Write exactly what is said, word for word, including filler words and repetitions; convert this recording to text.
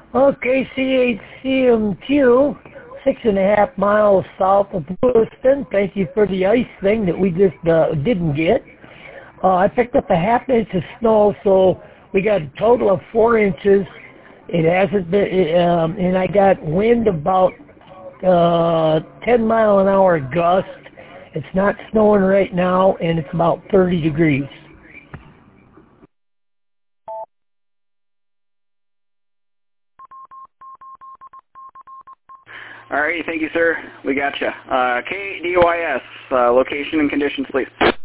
Okay, C H C M Q, six and a half miles south of Lewiston. Thank you for the ice thing that we just uh, didn't get. Uh, I picked up a half inch of snow, so we got a total of four inches. It hasn't been, um, and I got wind about uh, ten mile an hour gust. It's not snowing right now, and it's about thirty degrees. All righty, thank you, sir. We got you. Uh, K D Y S, uh, location and conditions, please.